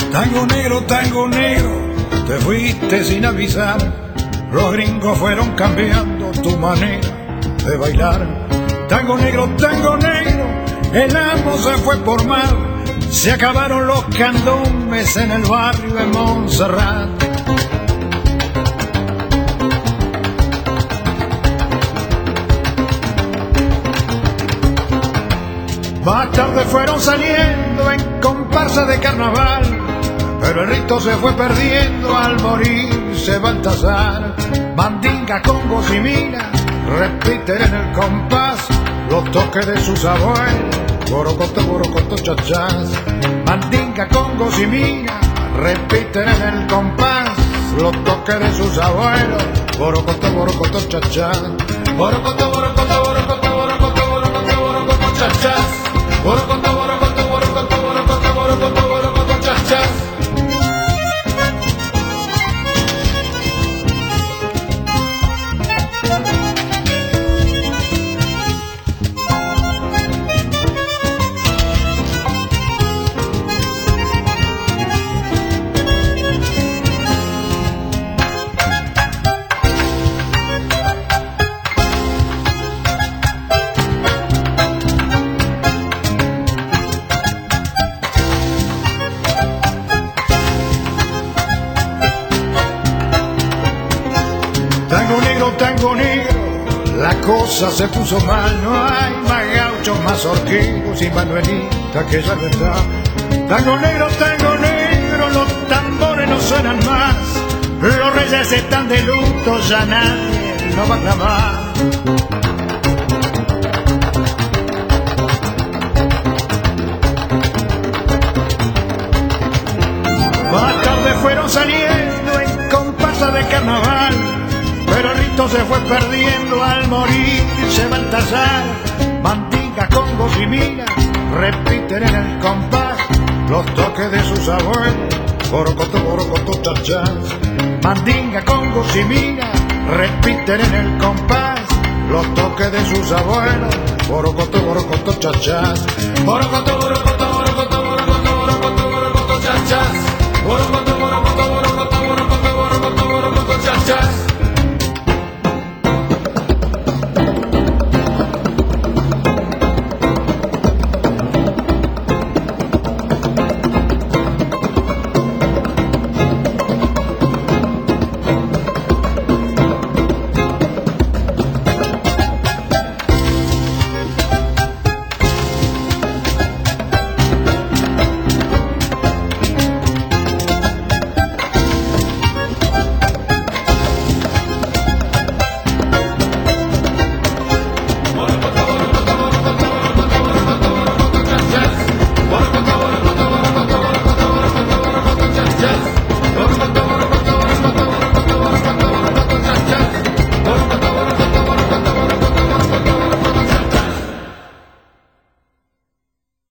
Tango negro, te fuiste sin avisar. Los gringos fueron cambiando tu manera de bailar. Tango negro, el amo se fue por mar. Se acabaron los candombes en el barrio de Montserrat. Más tarde fueron saliendo en comparsa de carnaval, pero el rito se fue perdiendo al morirse Baltasar. Mandinga, congos y minas repiten en el compás los toques de sus abuelos. Borocoto, chachás. Mandinga, congos y minas repiten en el compás los toques de sus abuelos. Borocoto, chachás. Borocoto, chachás. Borocoto, chachás. Tango negro, la cosa se puso mal. No hay más gauchos, más horquillos y Manuelita que ya no está. Tango negro, los tambores no suenan más. Los reyes están de luto, ya nadie lo va a clamar. Más tarde fueron saliendo en comparsa de carnaval, pero el rito se fue perdiendo al morirse Baltasar. Mandinga, congos y minas repiten en el compás los toques de sus abuelos. Borocoto, chachás. Mandinga, congos y minas repiten en el compás los toques de sus abuelos. Borocoto, chachás. Borocoto,